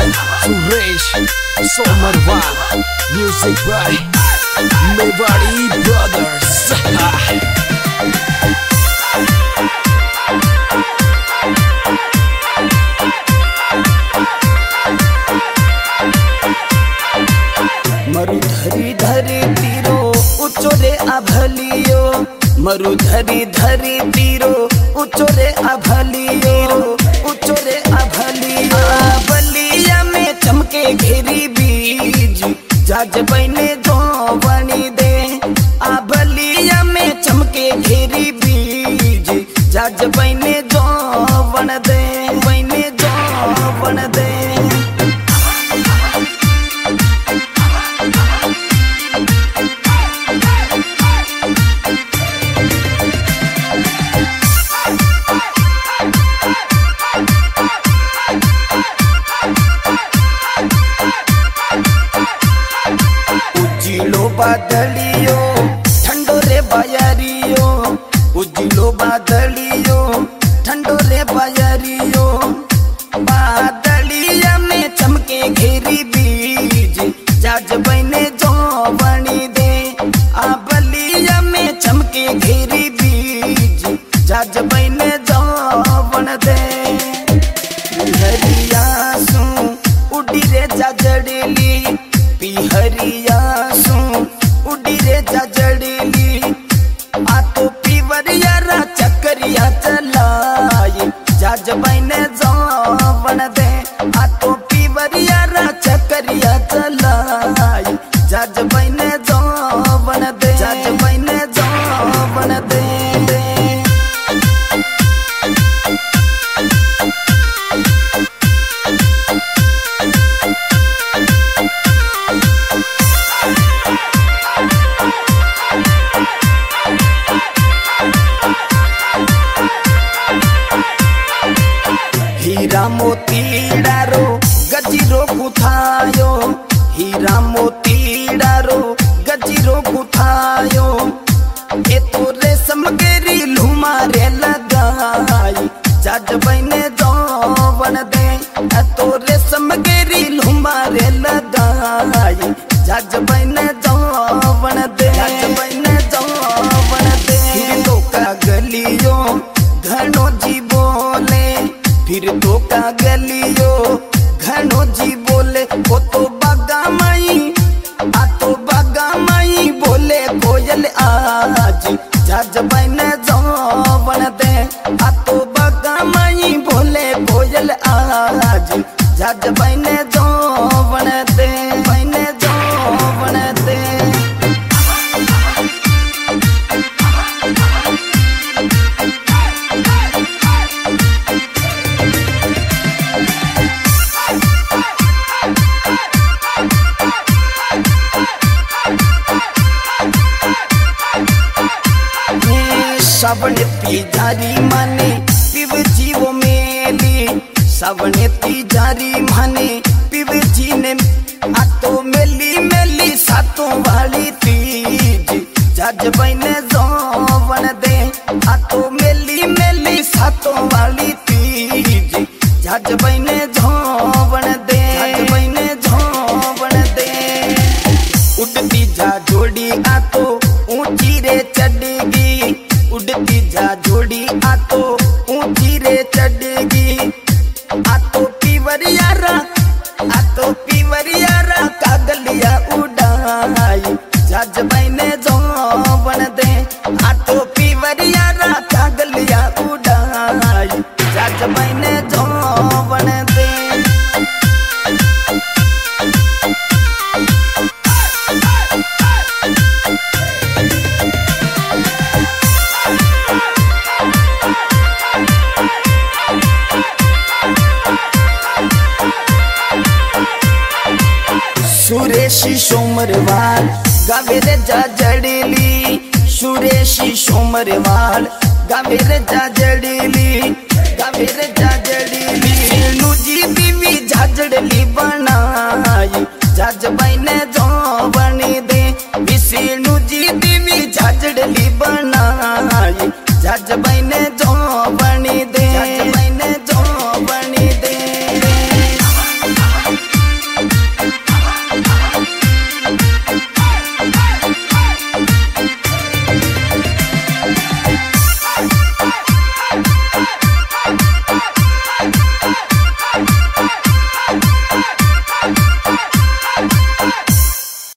Suresh Somarwal music by Mewari brothers. मरु धरी धरी तीरो उचोरे आभलियो, मरु धरी धरी तीरो उचोरे आभलियो, उचोरे आभलियो। बलिया में चमके घेरी बीज जाज बने जो बनी दे। बलिया में चमके घेरी बीज जाज बने जो बन दे, बने जो बन दे। उजिलो बादलियो ठंडो रे बायारियो, उजिलो बादलियो ठंडो रे बायारियो। बादलिया में चमके घेरी बीज जाज बने जो बनी दे। बलिया में चमके घेरी बीज जाज बने जो बन दे। हरिया सू उड़ी रे जाजड़ली, पिहरिया सू उड़ी रे जाजड़ली। आ तो पीवरिया रा चकरिया चलाई जाज बने जो बन दे। आ तो पीवरिया रा चकरिया चलाई जाज बने जो बन दे, जाज बने जो बन दे। हीरा मोती डारो गजीरो कुथायो, हीरा मोती डारो गजीरो कुथायो। ए तो रेशम गेरी लुमा रे लगाई जाज बने जो बन दे। ए तो रेशम गेरी लुमा रे लगाई जाज बने जो बन दे, जाज बने जो बन दे। फिर तो का गलियो घनो जी बोले, फिर तो का गलियो घनो जी बोले। वो तो बागा माई आ तो बागा माई बोले कोयल आज जाज बने जो बन दे। आ तो बागा माई बोले कोयल आज जाज बने जो बन दे, बने जो बन दे। सावने तीजारी माने पिव जीवो मेली, सावने तीजारी माने पिव जी ने। आ तो मेली मेली सातों वाली तीज जाज बने जो बन दे। आ तो मेली मेली सातों वाली तीज जाज बने जो बन दे, जाज बने जो बन दे। उड़ती जा जोड़ी आ तो ऊंची रे चढ़ेगी, उड़ती जा जोड़ी आ तो ऊंची रे चढ़ेगी। आ तो पीवरिया रा, आ तो पीवरिया रा कागलिया उड़ाई जाज बने जो बन दे। आ तो पीवरिया रा कागलिया उड़ाई जाज बने जो बन दे। सुरेशी सोमरवाल गावे रे जाजड़ली, सुरेशी सोमरवाल गावे रे जाजड़ली, गावे रे जाजड़ली। सेनु जी बीवी जाजड़ली बनाई जाज बने जो